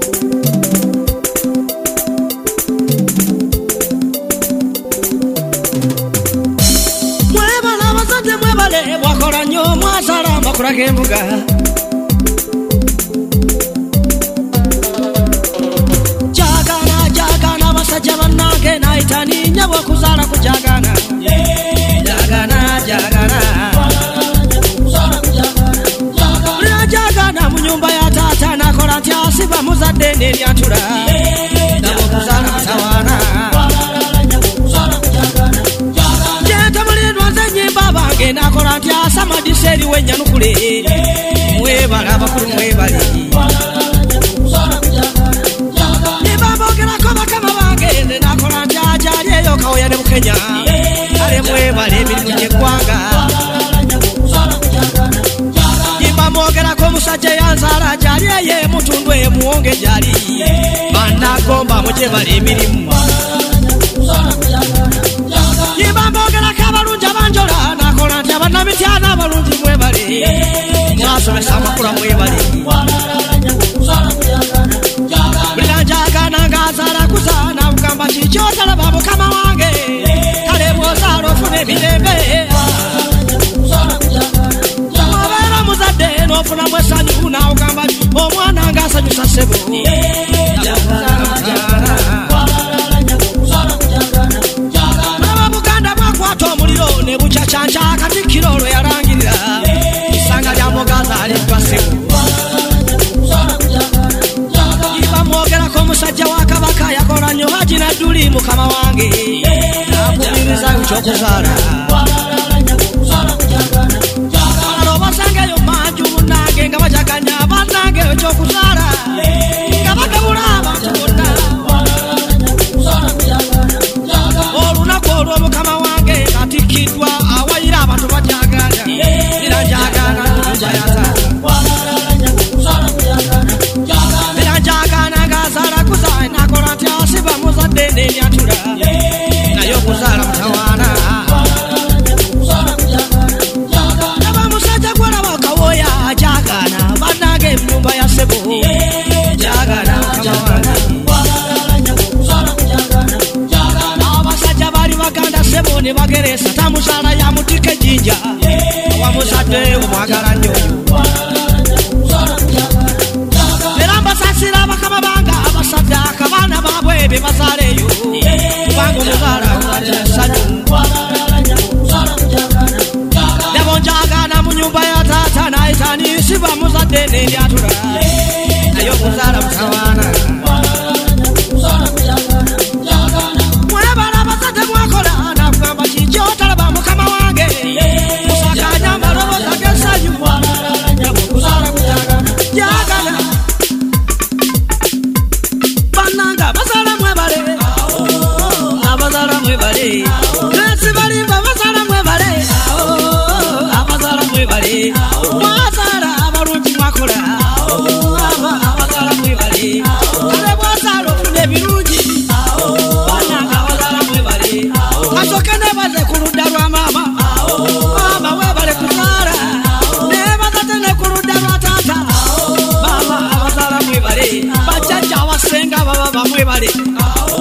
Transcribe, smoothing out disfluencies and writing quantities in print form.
Kembuga jagana basajja bannange naitani nyabo kuzala kujagana jagana mu nyumba ya tata nakola nti asiba muzadde n'eryantula nyabo kuzala mutawana bange nakola nti asama diseri wenyanukule mwebala bakulu mwebali nebambogerako bakama bange nakola nti ajaliyo kawoya ne Bukenya ale mwebala emirimu gyeggwanga nebambogerako musajja yanzala ajaliye mutundu emuwonge jali banagomba mujebala emirimu nebambogerako abalungi abanjola Namityana balungi mwebale mwasomesa amakula mwebale Bulijagana ngazala kuzana mugamba kikyotala babukama wange kale bwozala ofuna emirembe wabeera muzadde n'ofuna mwesanyu nawugamba omwana ng'asanyusa ssebo Ababuganda bakwata omuliro ne bucacanja Katikkiro lwe yalangirira isanga lya Mugaza aliddwa ssebo ibamwogerako musajja wa Kabaka yakola nnyo Haji Nadduli mukama wange nakubiriza ekyokuzaala basangeyo manju munnange nga bajaganya bannange ekyokuzaala nga bagabula abantu bonna olunaku olw'omukama wange atikkiddwa awayira abantu bajaganya era njagana era njagana ng'azaala kuzaala nakola nti asiba muzadde n'eryantula naye okuzaala mutawaana abamusajja gwolaba okawoya jagana bannange ennyumba ya ssebo jagana mutawaana abasajja bali baganda ssebo ne bageresa tamuzaala yamutika ejjinja wamuzadde omwagala nnyo era mbasasira bakama banga abasaddaaka baana baabwe be bazaaleeyo kubanga omuzaala waessanyu nebo njagana mu nyumba ya taata naitaniisiba muzadde n'eryatula naye okuzaala mutawaana mwebala abazadde mwakola nakugamba kikyotala mukama wange musakanya amaloboozi ag'essanyu okuzaala jagana bannanga abazaala mwebale abazaala mwebale nesibalimba abazaala mwebale abazaala mwebale mwazaala abalungi mwakola abazaala mwebale kale bwazaala ofuna ebirungi bannanga abazaala mwebale asooke nebaze ku ludda lwa maama maama webale kuzaala nebazate ne ku ludda lwa taata maama abazaala mwebale bajjajja abasenga baba bamwebale